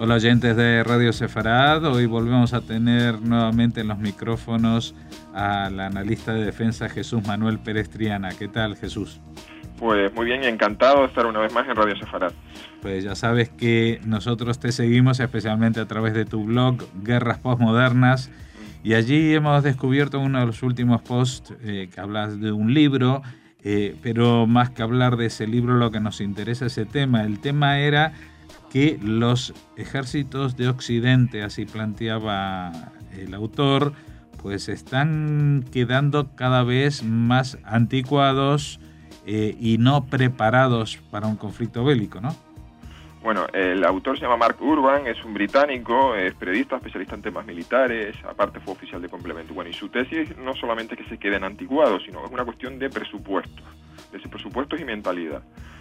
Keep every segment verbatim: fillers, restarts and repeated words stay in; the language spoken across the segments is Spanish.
Hola oyentes de Radio Sefarad, hoy volvemos a tener nuevamente en los micrófonos al analista de defensa Jesús Manuel Pérez Triana. ¿Qué tal, Jesús? Pues muy bien y encantado de estar una vez más en Radio Sefarad. Pues ya sabes que nosotros te seguimos especialmente a través de tu blog Guerras Postmodernas y allí hemos descubierto uno de los últimos posts eh, que hablas de un libro, eh, pero más que hablar de ese libro lo que nos interesa es ese tema. El tema era que los ejércitos de Occidente, así planteaba el autor, pues están quedando cada vez más anticuados eh, y no preparados para un conflicto bélico, ¿no? Bueno, el autor se llama Mark Urban, es un británico, es periodista, especialista en temas militares, aparte fue oficial de complemento. Bueno, y su tesis no solamente es que se queden anticuados, sino es una cuestión de presupuestos, de presupuestos y mentalidad.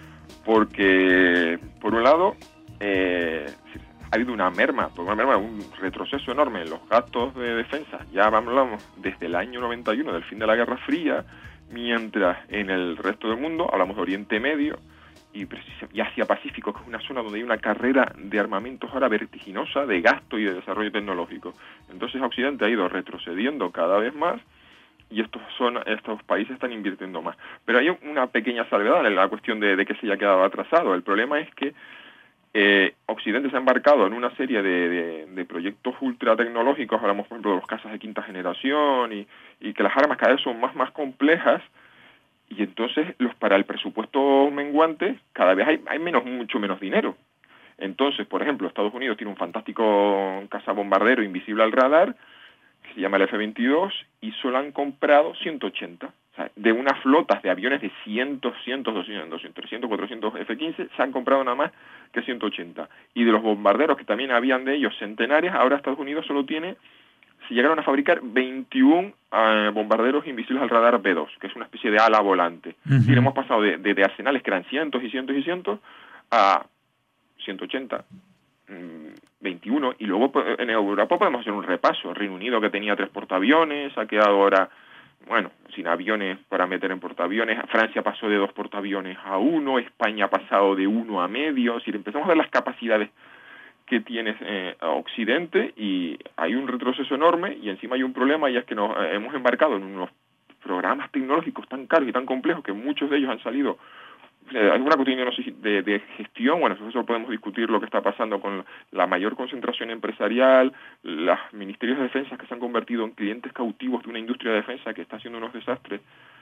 Porque, por un lado, Eh, ha habido una merma, una merma, un retroceso enorme en los gastos de defensa. Ya hablamos desde el año noventa y uno, del fin de la Guerra Fría, mientras en el resto del mundo hablamos de Oriente Medio y, y Asia Pacífico, que es una zona donde hay una carrera de armamentos ahora vertiginosa, de gasto y de desarrollo tecnológico. Entonces Occidente ha ido retrocediendo cada vez más y estos son estos países están invirtiendo más. Pero hay una pequeña salvedad en la cuestión de, de que se haya quedado atrasado. El problema es que Eh, Occidente se ha embarcado en una serie de, de, de proyectos ultra tecnológicos, hablamos por ejemplo de los cazas de quinta generación y, y que las armas cada vez son más más complejas y entonces los para el presupuesto menguante cada vez hay, hay menos mucho menos dinero. Entonces, por ejemplo, Estados Unidos tiene un fantástico cazabombardero invisible al radar que se llama el F veintidós y solo han comprado ciento ochenta. O sea, de unas flotas de aviones de cientos, cientos, doscientos, trescientos, cuatrocientos F quince, se han comprado nada más que ciento ochenta. Y de los bombarderos, que también habían de ellos centenares, ahora Estados Unidos solo tiene, se llegaron a fabricar veintiún uh, bombarderos invisibles al radar B dos, que es una especie de ala volante. Uh-huh. Y hemos pasado de, de, de arsenales que eran cientos y cientos y cientos a ciento ochenta. veintiuno, y luego en Europa podemos hacer un repaso. Reino Unido, que tenía tres portaaviones, ha quedado ahora, bueno, sin aviones para meter en portaaviones. Francia pasó de dos portaaviones a uno, España ha pasado de uno a medio. Es decir, empezamos a ver las capacidades que tiene eh, Occidente y hay un retroceso enorme y encima hay un problema, y es que nos eh, hemos embarcado en unos programas tecnológicos tan caros y tan complejos que muchos de ellos han salido. Hay una cuestión de, de gestión, bueno, eso podemos discutir lo que está pasando con la mayor concentración empresarial, los ministerios de defensa que se han convertido en clientes cautivos de una industria de defensa que está haciendo unos desastres,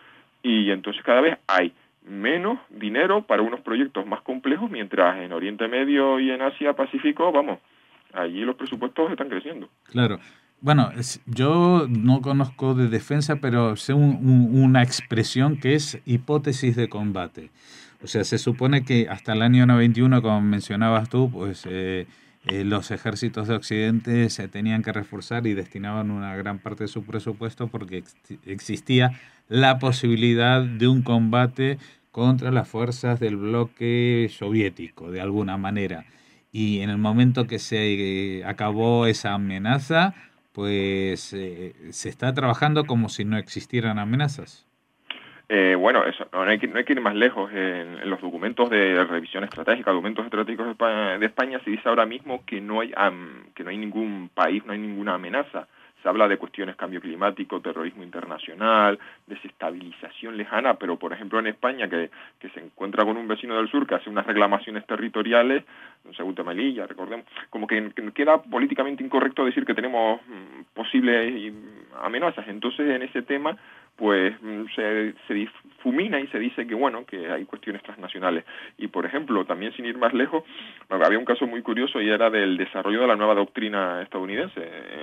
y entonces cada vez hay menos dinero para unos proyectos más complejos, mientras en Oriente Medio y en Asia Pacífico, vamos, allí los presupuestos están creciendo. Claro. Bueno, yo no conozco de defensa, pero sé un, un, una expresión que es hipótesis de combate. O sea, se supone que hasta el año noventa y uno, como mencionabas tú, pues eh, eh, los ejércitos de Occidente se tenían que reforzar y destinaban una gran parte de su presupuesto porque ex existía la posibilidad de un combate contra las fuerzas del bloque soviético, de alguna manera. Y en el momento que se eh, acabó esa amenaza, pues eh, se está trabajando como si no existieran amenazas. Eh, bueno, eso, no, hay que, no hay que ir más lejos. En, en los documentos de revisión estratégica, documentos estratégicos de España, de España se dice ahora mismo que no hay um, que no hay ningún país, no hay ninguna amenaza. Se habla de cuestiones cambio climático, terrorismo internacional, desestabilización lejana, pero por ejemplo en España, que, que se encuentra con un vecino del sur que hace unas reclamaciones territoriales, en Ceuta y Melilla, recordemos, como que, que queda políticamente incorrecto decir que tenemos mm, posibles amenazas. Entonces en ese tema pues se, se difumina y se dice que bueno, que hay cuestiones transnacionales. Y por ejemplo, también sin ir más lejos, había un caso muy curioso y era del desarrollo de la nueva doctrina estadounidense,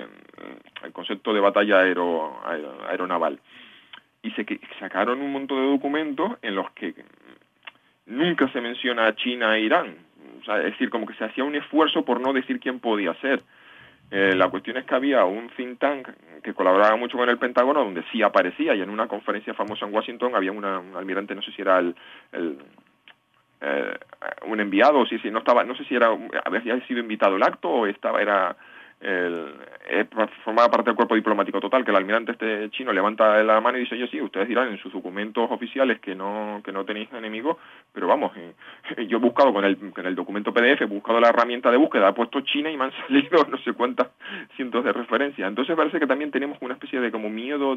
el concepto de batalla aero, aer, aeronaval. Y se que, sacaron un montón de documentos en los que nunca se menciona a China e Irán. O sea, es decir, como que se hacía un esfuerzo por no decir quién podía ser. Eh, la cuestión es que había un think tank que colaboraba mucho con el Pentágono, donde sí aparecía, y en una conferencia famosa en Washington había una, un almirante, no sé si era el, el eh, un enviado, o si, si no estaba, no sé si era había sido invitado al acto o estaba era el, eh, formaba parte del cuerpo diplomático total, que el almirante este chino levanta la mano y dice, oye, sí, ustedes dirán en sus documentos oficiales que no que no tenéis enemigos, pero vamos, eh, yo he buscado con el, con el documento P D F, he buscado la herramienta de búsqueda, he puesto China y me han salido no sé cuántas cientos de referencias. Entonces parece que también tenemos una especie de como miedo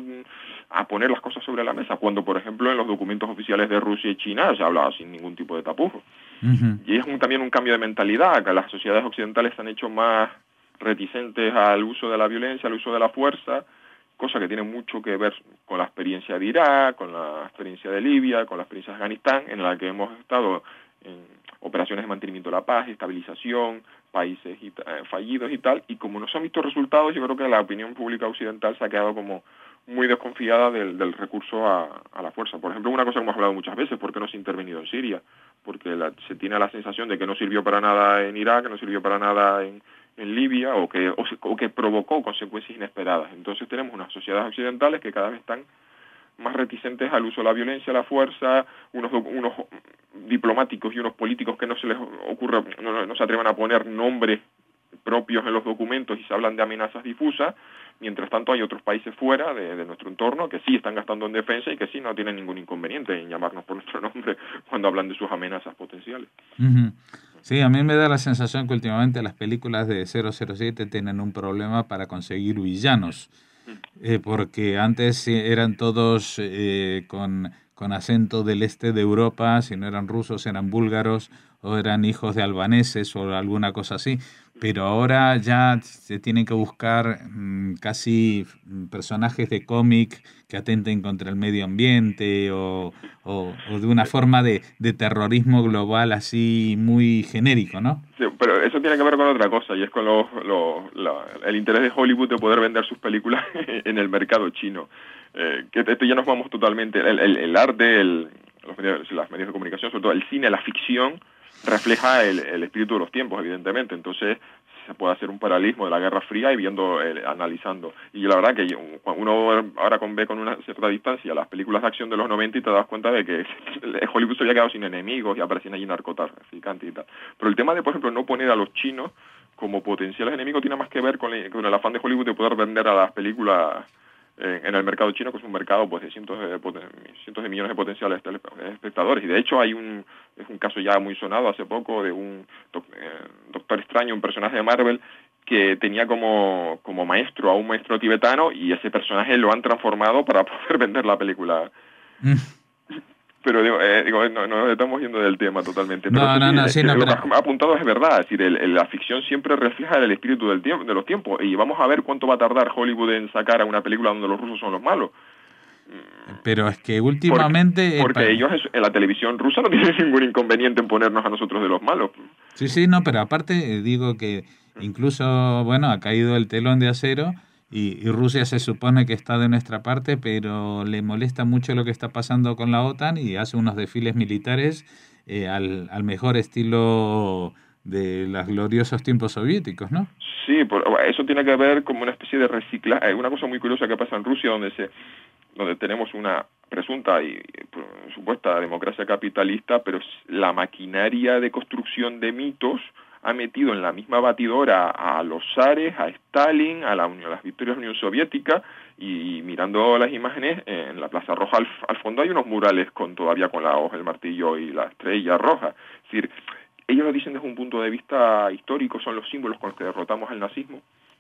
a poner las cosas sobre la mesa, cuando por ejemplo en los documentos oficiales de Rusia y China se hablaba sin ningún tipo de tapujo. Uh-huh. Y es un, también un cambio de mentalidad, que las sociedades occidentales se han hecho más reticentes al uso de la violencia, al uso de la fuerza, cosa que tiene mucho que ver con la experiencia de Irak, con la experiencia de Libia, con la experiencia de Afganistán, en la que hemos estado en operaciones de mantenimiento de la paz, estabilización, países y, eh, fallidos y tal, y como no se han visto resultados, yo creo que la opinión pública occidental se ha quedado como muy desconfiada del, del recurso a, a la fuerza. Por ejemplo, una cosa que hemos hablado muchas veces, ¿por qué no se ha intervenido en Siria? Porque la, se tiene la sensación de que no sirvió para nada en Irak, que no sirvió para nada en, en Libia, o que, o, o que provocó consecuencias inesperadas. Entonces tenemos unas sociedades occidentales que cada vez están más reticentes al uso de la violencia, la fuerza, unos, unos diplomáticos y unos políticos que no se les ocurre, no, no se atrevan a poner nombres propios en los documentos y se hablan de amenazas difusas. Mientras tanto hay otros países fuera de, de nuestro entorno que sí están gastando en defensa y que sí no tienen ningún inconveniente en llamarnos por nuestro nombre cuando hablan de sus amenazas potenciales. Uh-huh. Sí, a mí me da la sensación que últimamente las películas de cero cero siete tienen un problema para conseguir villanos, eh, porque antes eran todos eh, con, con acento del este de Europa, si no eran rusos eran búlgaros o eran hijos de albaneses o alguna cosa así. Pero ahora ya se tienen que buscar mmm, casi personajes de cómic que atenten contra el medio ambiente o, o, o de una forma de, de terrorismo global así muy genérico, ¿no? Sí, pero eso tiene que ver con otra cosa y es con lo, lo, la, el interés de Hollywood de poder vender sus películas en el mercado chino. Eh, que esto ya nos vamos totalmente, el, el, el arte, el, los medios, las medios de comunicación, sobre todo el cine, la ficción, refleja el, el espíritu de los tiempos, evidentemente. Entonces se puede hacer un paralelismo de la Guerra Fría y viendo, eh, analizando. Y la verdad que uno ahora ve con una cierta distancia las películas de acción de los noventa y te das cuenta de que Hollywood se había quedado sin enemigos y aparecían allí narcotraficantes y tal. Pero el tema de, por ejemplo, no poner a los chinos como potenciales enemigos tiene más que ver con, el, con el afán de Hollywood de poder vender a las películas en el mercado chino, que es un mercado pues de cientos de, cientos de millones de potenciales espectadores. Y de hecho hay un es un caso ya muy sonado hace poco de un doc, eh, Doctor Extraño, un personaje de Marvel que tenía como, como maestro a un maestro tibetano y ese personaje lo han transformado para poder vender la película. Mm. Pero digo, eh, digo no, no nos estamos yendo del tema totalmente. Pero no, no, sí, no, sí, no, lo pero... que ha apuntado es verdad. Es decir, el, el, la ficción siempre refleja el espíritu del tiempo, de los tiempos. Y vamos a ver cuánto va a tardar Hollywood en sacar a una película donde los rusos son los malos. Pero es que últimamente... Porque, porque para... ellos en la televisión rusa no tienen ningún inconveniente en ponernos a nosotros de los malos. Sí, sí, no, pero aparte digo que incluso, bueno, ha caído el telón de acero... Y, y Rusia se supone que está de nuestra parte, pero le molesta mucho lo que está pasando con la OTAN y hace unos desfiles militares eh, al, al mejor estilo de los gloriosos tiempos soviéticos, ¿no? Sí, por, eso tiene que ver como una especie de reciclaje. Hay una cosa muy curiosa que pasa en Rusia, donde se donde tenemos una presunta y supuesta democracia capitalista, pero la maquinaria de construcción de mitos ha metido en la misma batidora a los zares, a Stalin, a, la Unión, a las victorias de la Unión Soviética, y, y mirando las imágenes, en la Plaza Roja al, al fondo hay unos murales con todavía con la hoja, el martillo y la estrella roja. Es decir, ellos lo dicen desde un punto de vista histórico, son los símbolos con los que derrotamos al nazismo,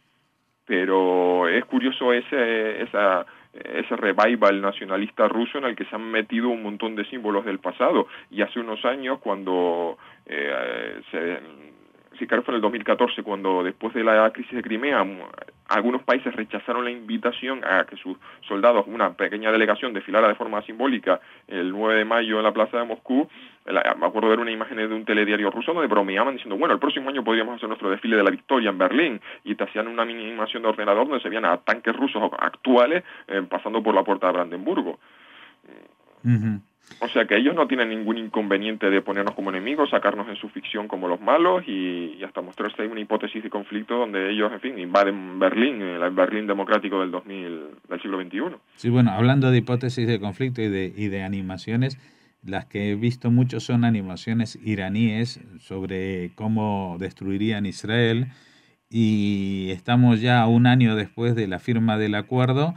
pero es curioso ese, esa, ese revival nacionalista ruso en el que se han metido un montón de símbolos del pasado, y hace unos años cuando eh, se... Sí, claro, fue en el dos mil catorce, cuando después de la crisis de Crimea, algunos países rechazaron la invitación a que sus soldados, una pequeña delegación, desfilara de forma simbólica el nueve de mayo en la plaza de Moscú. La, me acuerdo de ver una imagen de un telediario ruso donde bromeaban diciendo, bueno, el próximo año podríamos hacer nuestro desfile de la victoria en Berlín, y te hacían una mini animación de ordenador donde se veían a tanques rusos actuales eh, pasando por la puerta de Brandenburgo. Uh-huh. O sea que ellos no tienen ningún inconveniente de ponernos como enemigos, sacarnos en su ficción como los malos y, y hasta mostrarse ahí una hipótesis de conflicto donde ellos, en fin, invaden Berlín, el Berlín democrático del dos mil, del siglo veintiuno. Sí, bueno, hablando de hipótesis de conflicto y de, y de animaciones, las que he visto mucho son animaciones iraníes sobre cómo destruirían Israel. y estamos ya un año después de la firma del acuerdo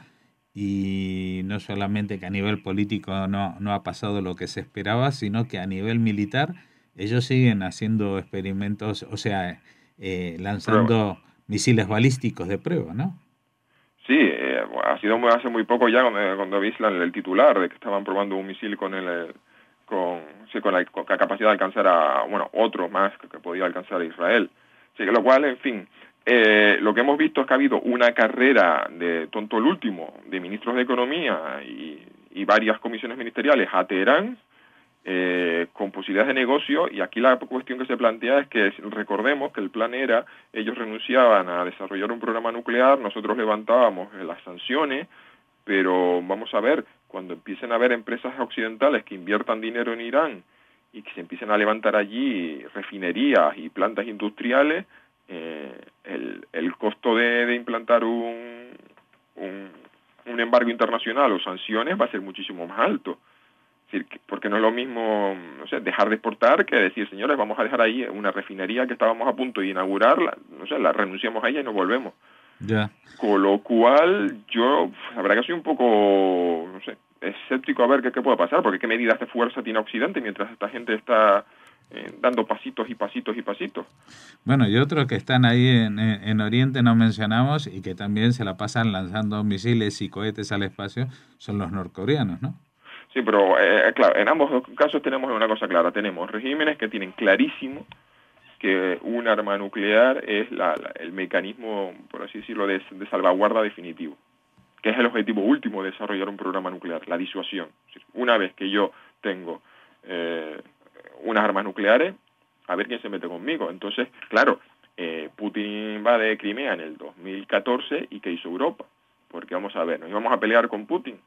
y no solamente que a nivel político no, no ha pasado lo que se esperaba, sino que a nivel militar ellos siguen haciendo experimentos, o sea, eh, Prueba. lanzando misiles balísticos de prueba, ¿no? Sí, eh, ha sido muy, hace muy poco ya cuando, cuando vi el, el titular de que estaban probando un misil con el con, sí, con, la, con la capacidad de alcanzar a, bueno, otro más que, que podía alcanzar a Israel. Sí, que lo cual, en fin, eh, lo que hemos visto es que ha habido una carrera de tonto el último, de ministros de Economía y, y varias comisiones ministeriales a Teherán, eh, con posibilidades de negocio, y aquí la cuestión que se plantea es que recordemos que el plan era, ellos renunciaban a desarrollar un programa nuclear, nosotros levantábamos eh, las sanciones, pero vamos a ver, cuando empiecen a haber empresas occidentales que inviertan dinero en Irán y que se empiecen a levantar allí refinerías y plantas industriales, eh, el, el costo de, de implantar un, un, un embargo internacional o sanciones va a ser muchísimo más alto. Es decir, porque no es lo mismo, no sé, dejar de exportar que decir, señores, vamos a dejar ahí una refinería que estábamos a punto de inaugurarla, la, no sé, la renunciamos a ella y nos volvemos. Ya. Con lo cual, yo, la verdad que soy un poco, no sé, escéptico a ver qué, qué puede pasar, porque qué medidas de fuerza tiene Occidente mientras esta gente está eh, dando pasitos y pasitos y pasitos. Bueno, y otros que están ahí en, en, en Oriente no mencionamos y que también se la pasan lanzando misiles y cohetes al espacio son los norcoreanos, ¿no? Sí, pero eh, claro, en ambos casos tenemos una cosa clara, tenemos regímenes que tienen clarísimo que un arma nuclear es la, la, el mecanismo, por así decirlo, de, de salvaguarda definitivo, que es el objetivo último de desarrollar un programa nuclear, la disuasión. Una vez que yo tengo eh, unas armas nucleares, a ver quién se mete conmigo. Entonces, claro, eh, Putin va de Crimea en el dos mil catorce y ¿qué hizo Europa? Porque vamos a ver, nos íbamos a pelear con Putin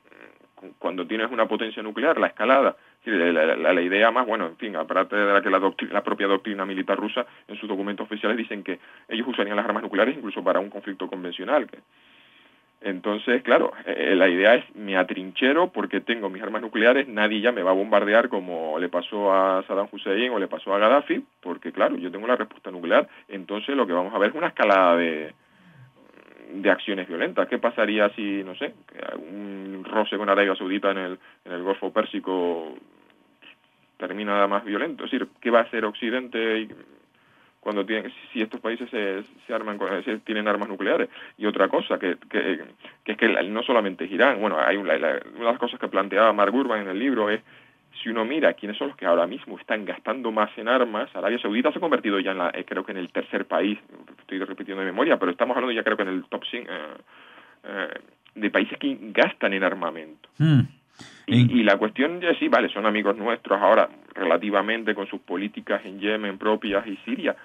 cuando tienes una potencia nuclear, la escalada. La, la, la, la idea más, bueno, en fin, aparte de la que la, doctrina, la propia doctrina militar rusa en sus documentos oficiales dicen que ellos usarían las armas nucleares incluso para un conflicto convencional. Que, entonces, claro, eh, la idea es me atrinchero porque tengo mis armas nucleares, nadie ya me va a bombardear como le pasó a Saddam Hussein o le pasó a Gaddafi, porque claro, yo tengo la respuesta nuclear. Entonces lo que vamos a ver es una escalada de de acciones violentas. ¿Qué pasaría si, no sé, un roce con Arabia Saudita en el, en el Golfo Pérsico termina más violento? Es decir, ¿qué va a hacer Occidente cuando tienen, si estos países se, se arman, se, tienen armas nucleares? Y otra cosa, que, que, que es que no solamente es Irán. Bueno, hay una, la, una de las cosas que planteaba Mark Urban en el libro es, si uno mira quiénes son los que ahora mismo están gastando más en armas, Arabia Saudita se ha convertido ya en la, eh, creo que en el tercer país, estoy repitiendo de memoria, pero estamos hablando ya creo que en el top cinco eh, eh, de países que gastan en armamento. Mm. Y, y la cuestión ya sí, vale, son amigos nuestros ahora relativamente con sus políticas en Yemen propias y Siria,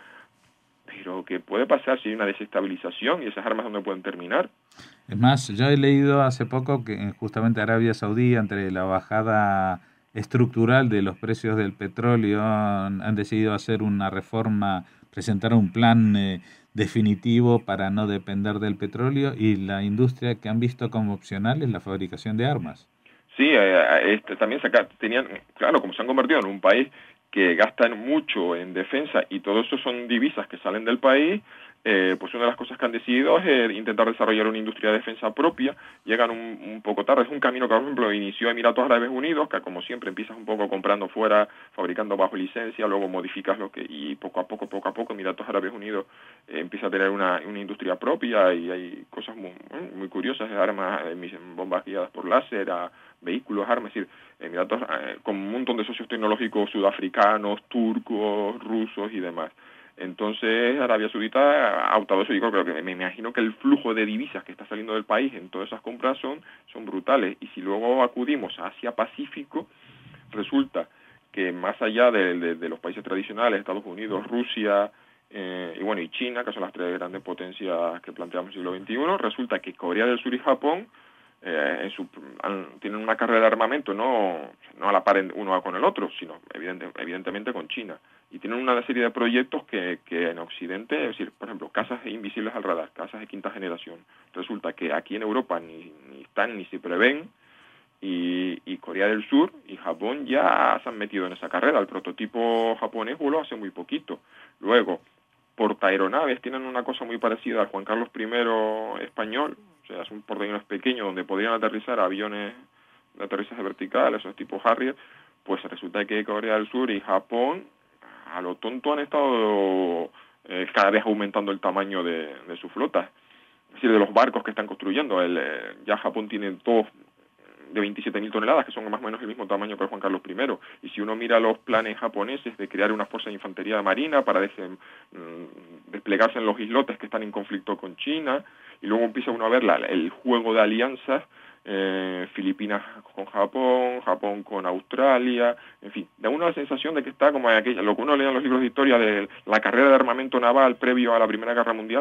pero ¿qué puede pasar si hay una desestabilización y esas armas dónde pueden terminar? Es más, yo he leído hace poco que justamente Arabia Saudí, entre la bajada estructural de los precios del petróleo, han, han decidido hacer una reforma, presentar un plan eh, definitivo para no depender del petróleo, y la industria que han visto como opcional es la fabricación de armas. Sí, eh, este, también saca, tenían, claro, como se han convertido en un país que gastan mucho en defensa y todo eso son divisas que salen del país, eh, pues una de las cosas que han decidido es eh, intentar desarrollar una industria de defensa propia. Llegan un, un poco tarde, es un camino que por ejemplo inició Emiratos Árabes Unidos, que como siempre empiezas un poco comprando fuera, fabricando bajo licencia, luego modificas lo que, y poco a poco, poco a poco Emiratos Árabes Unidos eh, empieza a tener una, una industria propia, y hay cosas muy, muy curiosas, armas, eh, bombas guiadas por láser, a vehículos, armas, es decir, Emiratos, eh, con un montón de socios tecnológicos sudafricanos, turcos, rusos y demás. Entonces Arabia Saudita ha optado eso. Yo creo que me imagino que el flujo de divisas que está saliendo del país en todas esas compras son, son brutales. Y si luego acudimos a Asia-Pacífico, resulta que más allá de, de, de los países tradicionales, Estados Unidos, Rusia eh, y bueno y China, que son las tres grandes potencias que planteamos en el siglo veintiuno, resulta que Corea del Sur y Japón Eh, en su, han, tienen una carrera de armamento no, no a la par uno con el otro, sino evidente, evidentemente con China, y tienen una serie de proyectos que, que en Occidente, es decir, por ejemplo, casas invisibles al radar, casas de quinta generación, resulta que aquí en Europa ni, ni están ni se prevén, y, y Corea del Sur y Japón ya se han metido en esa carrera. El prototipo japonés voló hace muy poquito. Luego portaaeronaves tienen una cosa muy parecida al Juan Carlos primero español, o sea, es un portaaviones pequeño donde podrían aterrizar aviones de aterrizaje vertical, esos tipos Harrier. Pues resulta que Corea del Sur y Japón, a lo tonto, han estado eh, cada vez aumentando el tamaño de, de su flota, es decir, de los barcos que están construyendo. El, eh, ya Japón tiene dos de veintisiete mil toneladas, que son más o menos el mismo tamaño que el Juan Carlos primero. Y si uno mira los planes japoneses de crear una fuerza de infantería marina para des, mmm, desplegarse en los islotes que están en conflicto con China, y luego empieza uno a ver la, el juego de alianzas, eh, Filipinas con Japón, Japón con Australia, en fin, da una sensación de que está como aquella, lo que uno lee en los libros de historia de la carrera de armamento naval previo a la Primera Guerra Mundial,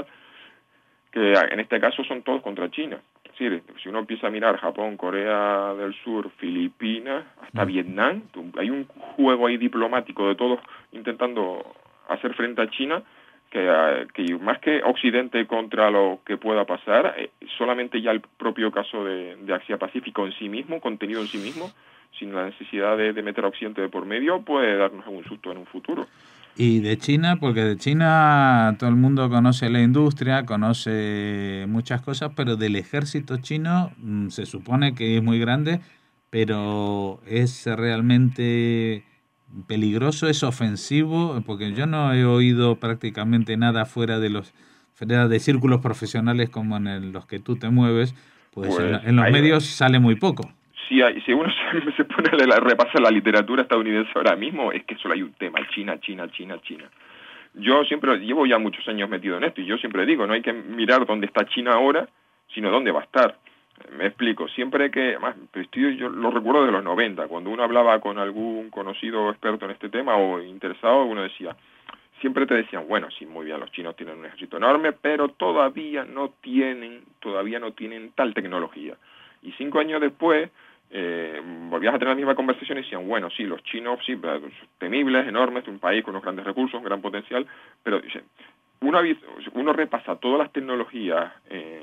que en este caso son todos contra China. Es decir, si uno empieza a mirar Japón, Corea del Sur, Filipinas, hasta mm. Vietnam, hay un juego ahí diplomático de todos intentando hacer frente a China, que, que más que Occidente contra lo que pueda pasar, eh, solamente ya el propio caso de, de Asia-Pacífico en sí mismo, contenido en sí mismo, sin la necesidad de, de meter a Occidente de por medio, puede darnos algún susto en un futuro. Y de China, porque de China todo el mundo conoce la industria, conoce muchas cosas, pero del ejército chino mmm, se supone que es muy grande, pero es realmente peligroso, es ofensivo, porque yo no he oído prácticamente nada fuera de los fuera de círculos profesionales como en el, los que tú te mueves, pues, pues en, en los medios va. Sale muy poco. Sí, hay, si uno se, se pone a la, repasa la literatura estadounidense ahora mismo, es que solo hay un tema, China, China, China, China. Yo siempre, llevo ya muchos años metido en esto, y yo siempre digo, no hay que mirar dónde está China ahora, sino dónde va a estar. Me explico, siempre que, además, yo lo recuerdo de los noventa, cuando uno hablaba con algún conocido experto en este tema o interesado, uno decía, siempre te decían, bueno, sí, muy bien, los chinos tienen un ejército enorme, pero todavía no tienen, todavía no tienen tal tecnología. Y cinco años después, eh, volvías a tener la misma conversación y decían, bueno, sí, los chinos, sí, temibles, enormes, un país con unos grandes recursos, un gran potencial, pero uno, uno repasa todas las tecnologías eh,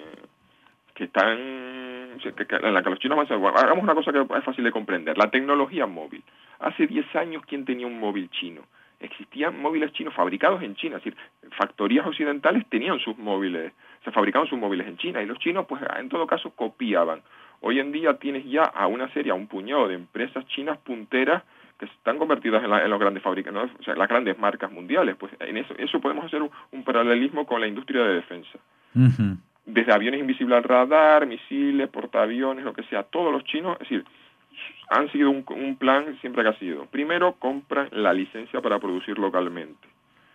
que están, que, que, en la que los chinos van a hacer. Bueno, hagamos una cosa que es fácil de comprender, la tecnología móvil. Hace diez años, ¿quién tenía un móvil chino? Existían móviles chinos fabricados en China, es decir, factorías occidentales tenían sus móviles, se fabricaban sus móviles en China, y los chinos, pues, en todo caso, copiaban. Hoy en día tienes ya a una serie, a un puñado de empresas chinas punteras que están convertidas en, la, en los grandes fabricantes, ¿no? O sea, las grandes marcas mundiales. Pues en eso, eso podemos hacer un, un paralelismo con la industria de defensa. Uh-huh. Desde aviones invisibles al radar, misiles, portaaviones, lo que sea, todos los chinos, es decir, han seguido un, un plan siempre que ha sido. Primero, compran la licencia para producir localmente.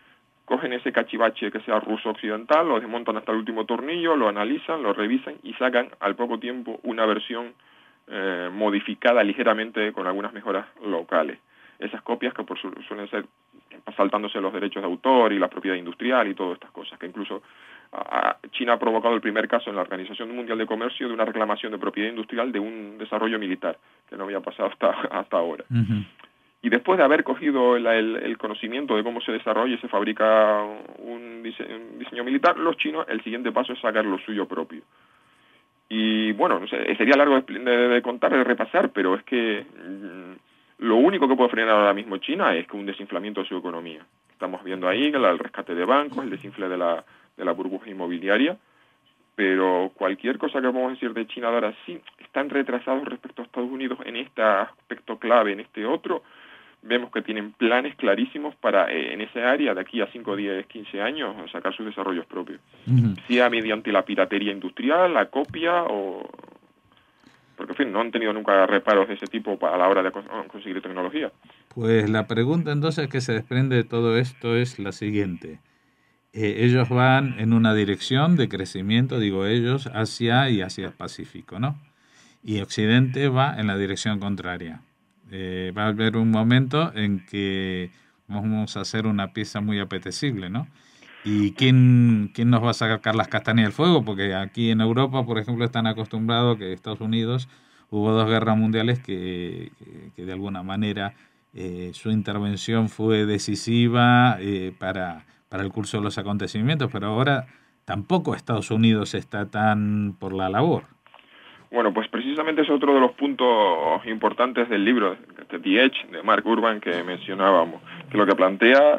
Cogen ese cachivache que sea ruso occidental, lo desmontan hasta el último tornillo, lo analizan, lo revisan y sacan al poco tiempo una versión eh, modificada ligeramente con algunas mejoras locales. Esas copias que por su, suelen ser saltándose los derechos de autor y la propiedad industrial y todas estas cosas, que incluso a, China ha provocado el primer caso en la Organización Mundial de Comercio de una reclamación de propiedad industrial de un desarrollo militar, que no había pasado hasta, hasta ahora. Uh-huh. Y después de haber cogido el, el, el conocimiento de cómo se desarrolla y se fabrica un diseño, un diseño militar, los chinos, el siguiente paso es sacar lo suyo propio. Y bueno, no sé, sería largo de, de, de contar, de repasar, pero es que mmm, lo único que puede frenar ahora mismo China es que un desinflamiento de su economía. Estamos viendo ahí el, el rescate de bancos, el desinfle de la, de la burbuja inmobiliaria, pero cualquier cosa que podamos decir de China ahora sí, están retrasados respecto a Estados Unidos en este aspecto clave, en este otro. Vemos que tienen planes clarísimos para, eh, en esa área, de aquí a cinco, diez, quince años, sacar sus desarrollos propios. Uh-huh. Sea mediante la piratería industrial, la copia, o... Porque, en fin, no han tenido nunca reparos de ese tipo a la hora de conseguir tecnología. Pues la pregunta entonces que se desprende de todo esto es la siguiente. Eh, ellos van en una dirección de crecimiento, digo ellos, hacia y hacia el Pacífico, ¿no? Y Occidente va en la dirección contraria. Eh, va a haber un momento en que vamos a hacer una pieza muy apetecible, ¿no? ¿Y quién, quién nos va a sacar las castañas del fuego? Porque aquí en Europa, por ejemplo, están acostumbrados que Estados Unidos hubo dos guerras mundiales que, que, que de alguna manera eh, su intervención fue decisiva eh, para, para el curso de los acontecimientos, pero ahora tampoco Estados Unidos está tan por la labor. Bueno, pues precisamente es otro de los puntos importantes del libro, The Edge, de Mark Urban, que mencionábamos, que lo que plantea,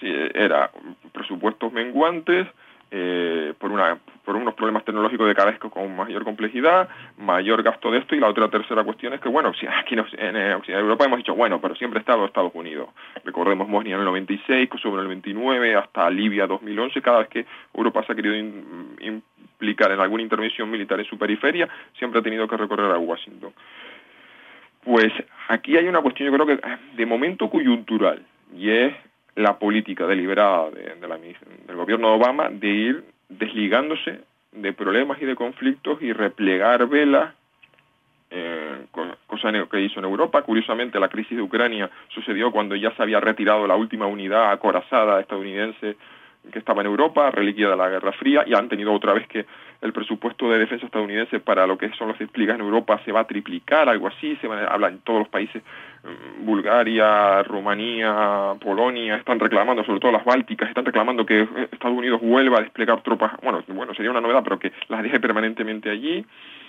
sí, era presupuestos menguantes, eh, por una por unos problemas tecnológicos de cada vez con mayor complejidad, mayor gasto de esto, y la otra tercera cuestión es que, bueno, si aquí en, en Europa hemos dicho, bueno, pero siempre ha estado Estados Unidos. Recordemos Bosnia en el noventa y seis, Kosovo en el noventa y nueve, hasta Libia dos mil once, cada vez que Europa se ha querido in, implicar en alguna intervención militar en su periferia, siempre ha tenido que recorrer a Washington. Pues aquí hay una cuestión, yo creo que de momento coyuntural, y es la política deliberada de, de la, del gobierno de Obama de ir desligándose de problemas y de conflictos y replegar velas, eh, cosa que hizo en Europa. Curiosamente, la crisis de Ucrania sucedió cuando ya se había retirado la última unidad acorazada estadounidense que estaba en Europa, reliquia de la Guerra Fría, y han tenido otra vez que el presupuesto de defensa estadounidense para lo que son los despliegues en Europa se va a triplicar, algo así. Se van a hablar en todos los países, Bulgaria, Rumanía, Polonia, están reclamando, sobre todo las bálticas, están reclamando que Estados Unidos vuelva a desplegar tropas, bueno, bueno sería una novedad, pero que las deje permanentemente allí.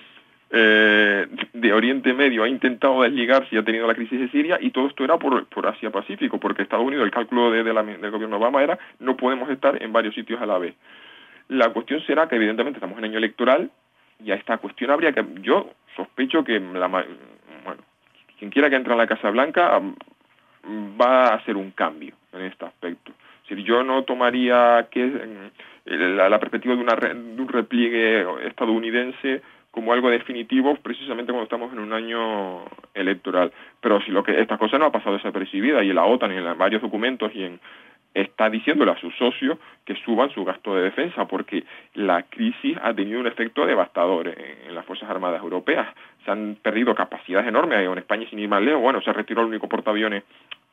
Eh, de Oriente Medio ha intentado desligarse y ha tenido la crisis de Siria, y todo esto era por, por Asia-Pacífico, porque Estados Unidos, el cálculo de, de la, del gobierno Obama era no podemos estar en varios sitios a la vez. La cuestión será que evidentemente estamos en año electoral, y a esta cuestión habría que, yo sospecho que la, bueno, quien quiera que entre en la Casa Blanca va a hacer un cambio en este aspecto. Es decir, yo no tomaría que la, la perspectiva de, una, de un repliegue estadounidense como algo definitivo, precisamente cuando estamos en un año electoral. Pero si lo que estas cosas no ha pasado desapercibida, y en la OTAN y en varios documentos y en está diciéndole a sus socios que suban su gasto de defensa, porque la crisis ha tenido un efecto devastador en, en las Fuerzas Armadas europeas. Se han perdido capacidades enormes. En España, sin ir más lejos, bueno, se retiró el único portaaviones,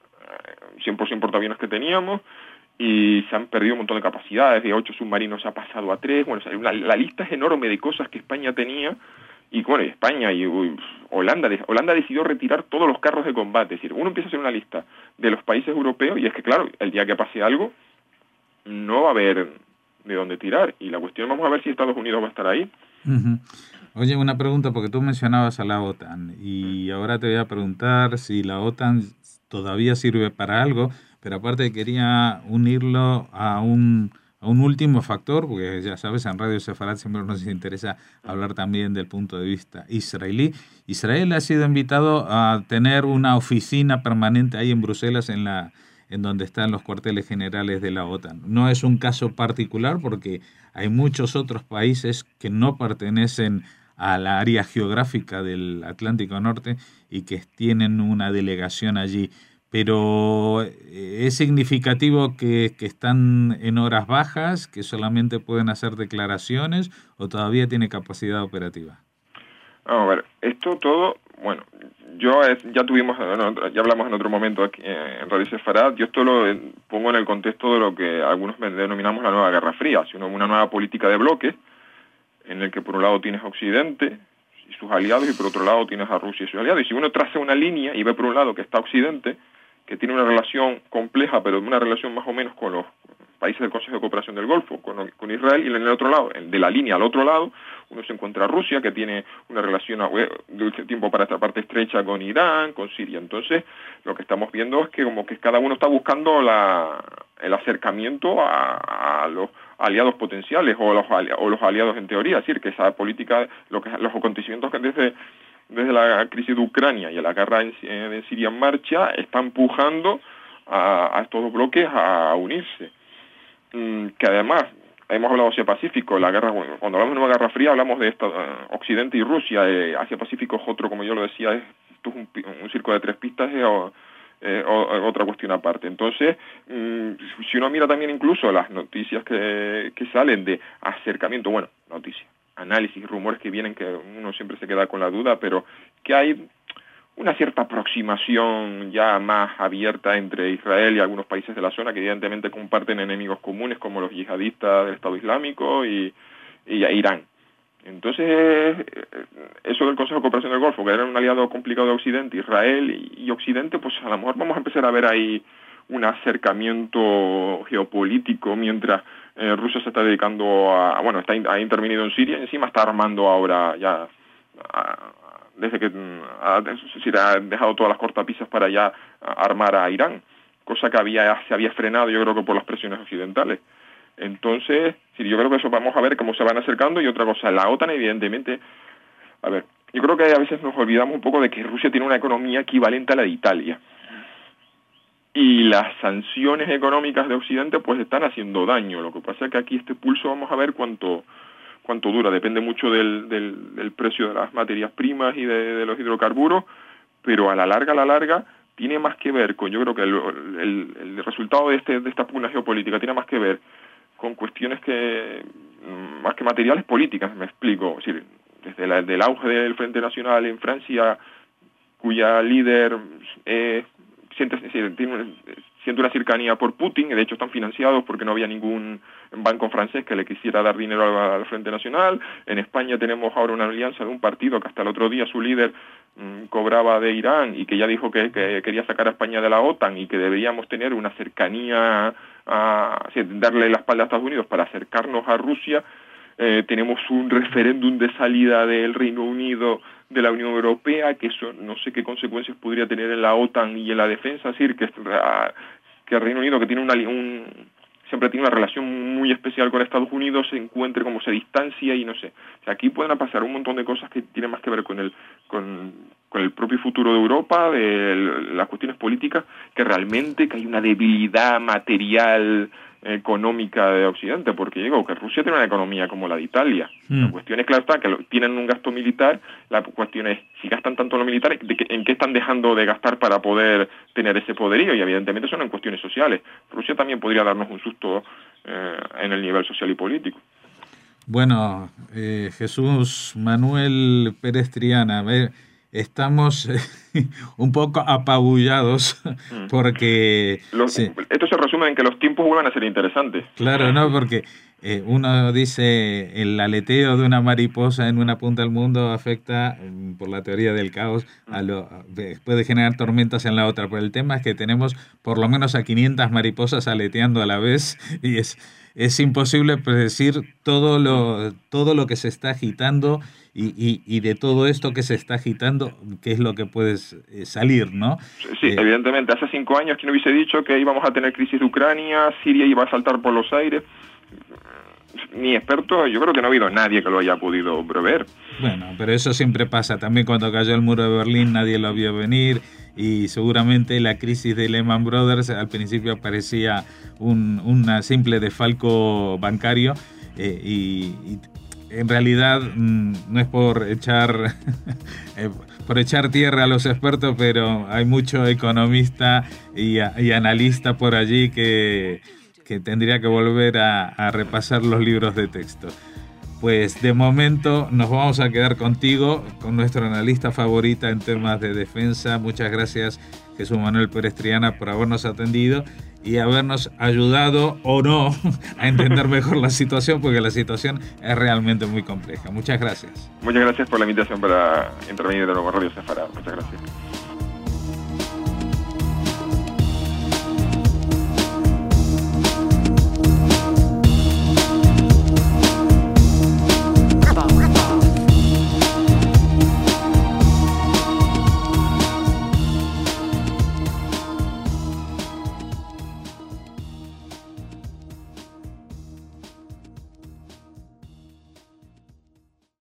cien por ciento portaaviones que teníamos, y se han perdido un montón de capacidades. De ocho submarinos se ha pasado a tres. Bueno, la, la lista es enorme de cosas que España tenía, y bueno, España y uy, Holanda, Holanda decidió retirar todos los carros de combate. Es decir, uno empieza a hacer una lista de los países europeos, y es que claro, el día que pase algo, no va a haber de dónde tirar, y la cuestión, vamos a ver si Estados Unidos va a estar ahí. Uh-huh. Oye, una pregunta, porque tú mencionabas a la OTAN, y ahora te voy a preguntar si la OTAN todavía sirve para algo, pero aparte quería unirlo a un, a un último factor, porque ya sabes, en Radio Sefarad siempre nos interesa hablar también del punto de vista israelí. Israel ha sido invitado a tener una oficina permanente ahí en Bruselas, en la en donde están los cuarteles generales de la OTAN. No es un caso particular, porque hay muchos otros países que no pertenecen a la área geográfica del Atlántico Norte y que tienen una delegación allí. Pero es significativo que, que están en horas bajas, que solamente pueden hacer declaraciones, o todavía tiene capacidad operativa. Vamos a ver, esto todo, bueno, yo es, ya tuvimos, ya hablamos en otro momento aquí en Radio Sefarad. Yo esto lo pongo en el contexto de lo que algunos denominamos la nueva Guerra Fría, sino una nueva política de bloques, en el que por un lado tienes a Occidente y sus aliados, y por otro lado tienes a Rusia y sus aliados. Y si uno traza una línea y ve por un lado que está Occidente, que tiene una relación compleja, pero una relación más o menos con los países del Consejo de Cooperación del Golfo, con, con Israel, y en el otro lado, de la línea al otro lado, uno se encuentra a Rusia, que tiene una relación de un tiempo para esta parte estrecha con Irán, con Siria. Entonces, lo que estamos viendo es que como que cada uno está buscando la, el acercamiento a, a los aliados potenciales, o los, o los aliados en teoría. Es decir, que esa política, lo que, los acontecimientos que desde desde la crisis de Ucrania y a la guerra en, en Siria en marcha, está empujando a, a estos dos bloques a unirse. Mm, que además, hemos hablado de Asia-Pacífico, la guerra, bueno, cuando hablamos de una guerra fría hablamos de esta, uh, Occidente y Rusia. eh, Asia-Pacífico es otro, como yo lo decía, es, esto es un, un circo de tres pistas, eh, o, eh, o, otra cuestión aparte. Entonces, mm, si uno mira también incluso las noticias que, que salen de acercamiento, bueno, noticias, análisis, rumores que vienen, que uno siempre se queda con la duda, pero que hay una cierta aproximación ya más abierta entre Israel y algunos países de la zona, que evidentemente comparten enemigos comunes, como los yihadistas del Estado Islámico y, y Irán. Entonces, eso del Consejo de Cooperación del Golfo, que era un aliado complicado de Occidente, Israel y, y Occidente, pues a lo mejor vamos a empezar a ver ahí un acercamiento geopolítico, mientras eh, Rusia se está dedicando a, bueno, está ha intervenido en Siria, y encima está armando ahora ya, a, desde que ha, ha dejado todas las cortapisas para ya armar a Irán, cosa que había se había frenado, yo creo que por las presiones occidentales. Entonces, sí, yo creo que eso vamos a ver cómo se van acercando. Y otra cosa, la OTAN, evidentemente, a ver, yo creo que a veces nos olvidamos un poco de que Rusia tiene una economía equivalente a la de Italia. Y las sanciones económicas de Occidente pues están haciendo daño. Lo que pasa es que aquí este pulso vamos a ver cuánto cuánto dura. Depende mucho del, del, del precio de las materias primas y de, de los hidrocarburos, pero a la larga, a la larga, tiene más que ver con, yo creo que el, el, el resultado de, este, de esta pugna geopolítica tiene más que ver con cuestiones que, más que materiales, políticas, me explico. Es decir, desde la, del auge del Frente Nacional en Francia, cuya líder eh, siente, tiene, siente una cercanía por Putin, de hecho están financiados porque no había ningún banco francés que le quisiera dar dinero al, al Frente Nacional. En España tenemos ahora una alianza de un partido que hasta el otro día su líder mmm, cobraba de Irán y que ya dijo que, que quería sacar a España de la OTAN y que deberíamos tener una cercanía, a, a darle la espalda a Estados Unidos para acercarnos a Rusia. Eh, tenemos un referéndum de salida del Reino Unido de la Unión Europea, que eso no sé qué consecuencias podría tener en la OTAN y en la defensa. Es decir, que, que el Reino Unido, que tiene una, un, siempre tiene una relación muy especial con Estados Unidos, se encuentre como se distancia y no sé. O sea, aquí pueden pasar un montón de cosas que tienen más que ver con el, con, con el propio futuro de Europa, de las cuestiones políticas, que realmente que hay una debilidad material económica de Occidente, porque digo que Rusia tiene una economía como la de Italia. Mm. La cuestión es, claro está, que lo, tienen un gasto militar. La cuestión es, si gastan tanto en lo militar, ¿de que, ¿en qué están dejando de gastar para poder tener ese poderío? Y evidentemente son en cuestiones sociales. Rusia también podría darnos un susto eh, en el nivel social y político. Bueno, eh, Jesús Manuel Pérez Triana, eh, estamos un poco apabullados porque... Los, sí. Esto se resume en que los tiempos vuelvan a ser interesantes. Claro, ¿no? Porque eh, uno dice el aleteo de una mariposa en una punta del mundo afecta, por la teoría del caos, a lo, a, puede generar tormentas en la otra. Pero el tema es que tenemos por lo menos a quinientas mariposas aleteando a la vez y es... Es imposible predecir todo lo, todo lo que se está agitando y, y, y de todo esto que se está agitando, qué es lo que puede salir, ¿no? Sí, eh, evidentemente. Hace cinco años, ¿quién hubiese dicho que íbamos a tener crisis de Ucrania, Siria iba a saltar por los aires? Ni experto, yo creo que no ha habido nadie que lo haya podido prever. Bueno, pero eso siempre pasa. También cuando cayó el muro de Berlín nadie lo vio venir y seguramente la crisis de Lehman Brothers al principio parecía un una simple desfalco bancario eh, y, y en realidad mmm, no es por echar eh, por echar tierra a los expertos, pero hay mucho economista y, y analista por allí que que tendría que volver a, a repasar los libros de texto. Pues de momento nos vamos a quedar contigo, con nuestro analista favorita en temas de defensa. Muchas gracias, Jesús Manuel Pérez Triana, por habernos atendido y habernos ayudado o no a entender mejor la situación, porque la situación es realmente muy compleja. Muchas gracias. Muchas gracias por la invitación para intervenir de nuevo en Radio Sefarad. Muchas gracias.